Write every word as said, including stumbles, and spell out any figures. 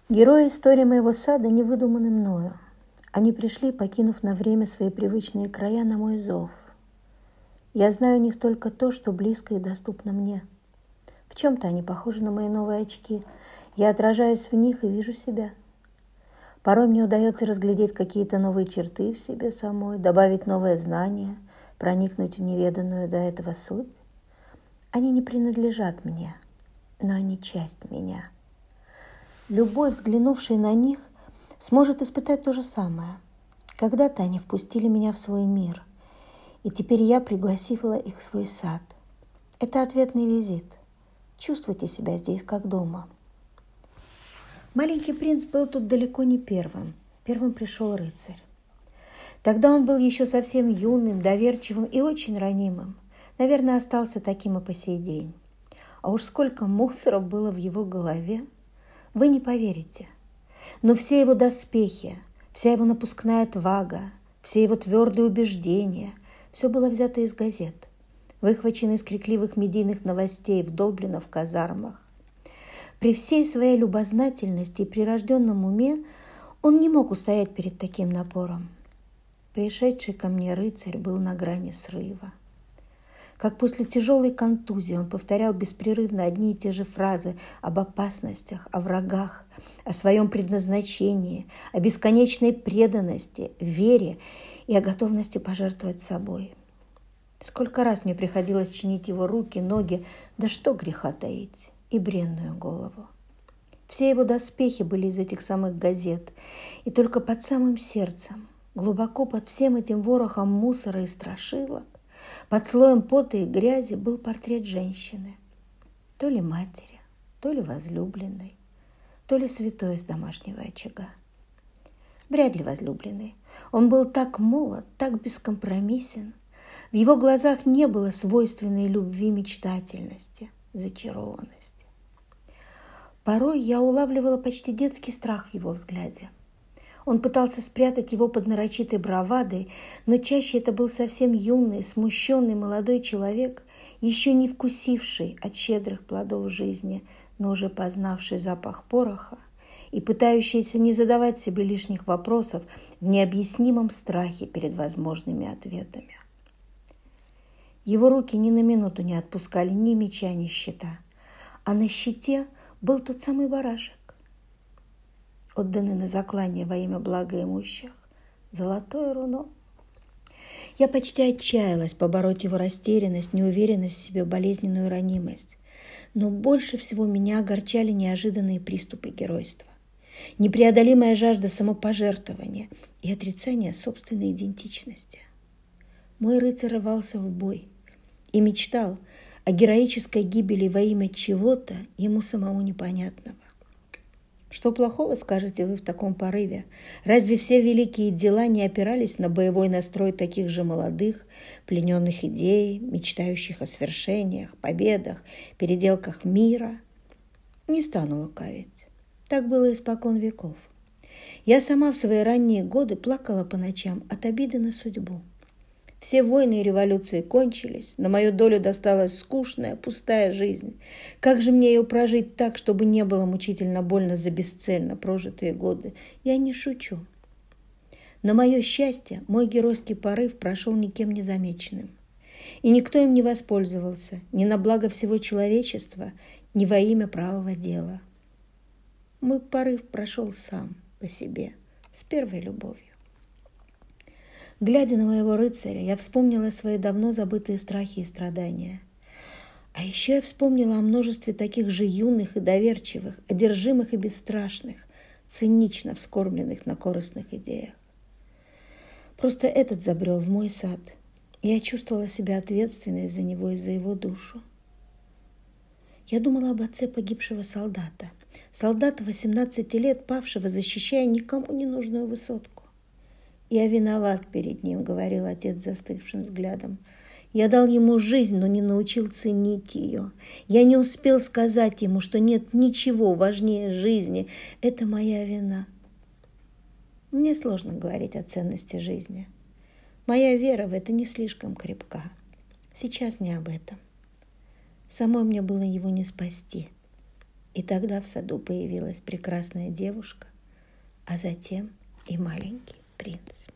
Герои истории моего сада не выдуманы мною. Они пришли, покинув на время свои привычные края, на мой зов. Я знаю о них только то, что близко и доступно мне. В чем-то они похожи на мои новые очки. Я отражаюсь в них и вижу себя. Порой мне удается разглядеть какие-то новые черты в себе самой, добавить новое знание, проникнуть в неведанную до этого суть. Они не принадлежат мне, но они часть меня. Любой, взглянувший на них, сможет испытать то же самое. Когда-то они впустили меня в свой мир, и теперь я пригласила их в свой сад. Это ответный визит. Чувствуйте себя здесь как дома. Маленький принц был тут далеко не первым. Первым пришел рыцарь. Тогда он был еще совсем юным, доверчивым и очень ранимым. Наверное, остался таким и по сей день. А уж сколько мусора было в его голове, вы не поверите. Но все его доспехи, вся его напускная отвага, все его твердые убеждения, все было взято из газет, выхвачено из крикливых медийных новостей, вдолблено в казармах. При всей своей любознательности и прирожденном уме он не мог устоять перед таким напором. Пришедший ко мне рыцарь был на грани срыва. Как после тяжелой контузии он повторял беспрерывно одни и те же фразы об опасностях, о врагах, о своем предназначении, о бесконечной преданности, вере и о готовности пожертвовать собой. Сколько раз мне приходилось чинить его руки, ноги, да что греха таить, и бренную голову. Все его доспехи были из этих самых газет, и только под самым сердцем, глубоко под всем этим ворохом мусора и страшилок, под слоем пота и грязи был портрет женщины. То ли матери, то ли возлюбленной, то ли святой из домашнего очага. Вряд ли возлюбленный. Он был так молод, так бескомпромиссен. В его глазах не было свойственной любви мечтательности, зачарованности. Порой я улавливала почти детский страх в его взгляде. Он пытался спрятать его под нарочитой бравадой, но чаще это был совсем юный, смущенный молодой человек, еще не вкусивший от щедрых плодов жизни, но уже познавший запах пороха и пытающийся не задавать себе лишних вопросов в необъяснимом страхе перед возможными ответами. Его руки ни на минуту не отпускали ни меча, ни щита, а на щите был тот самый барашек, отданный на заклание во имя блага имущих, золотое руно. Я почти отчаялась побороть его растерянность, неуверенность в себе, болезненную ранимость. Но больше всего меня огорчали неожиданные приступы геройства, непреодолимая жажда самопожертвования и отрицание собственной идентичности. Мой рыцарь рвался в бой и мечтал о героической гибели во имя чего-то ему самому непонятного. Что плохого, скажете вы, в таком порыве? Разве все великие дела не опирались на боевой настрой таких же молодых, плененных идей, мечтающих о свершениях, победах, переделках мира? Не стану лукавить. Так было испокон веков. Я сама в свои ранние годы плакала по ночам от обиды на судьбу. Все войны и революции кончились, на мою долю досталась скучная, пустая жизнь. Как же мне ее прожить так, чтобы не было мучительно больно за бесцельно прожитые годы? Я не шучу. На мое счастье, мой геройский порыв прошел никем не замеченным. И никто им не воспользовался, ни на благо всего человечества, ни во имя правого дела. Мой порыв прошел сам по себе, с первой любовью. Глядя на моего рыцаря, я вспомнила свои давно забытые страхи и страдания. А еще я вспомнила о множестве таких же юных и доверчивых, одержимых и бесстрашных, цинично вскормленных на корыстных идеях. Просто этот забрел в мой сад, и я чувствовала себя ответственной за него и за его душу. Я думала об отце погибшего солдата, солдата восемнадцати лет, павшего, защищая никому не нужную высотку. «Я виноват перед ним», — говорил отец застывшим взглядом. «Я дал ему жизнь, но не научил ценить ее. Я не успел сказать ему, что нет ничего важнее жизни. Это моя вина». Мне сложно говорить о ценности жизни. Моя вера в это не слишком крепка. Сейчас не об этом. Самой мне было его не спасти. И тогда в саду появилась прекрасная девушка, а затем и маленький принц.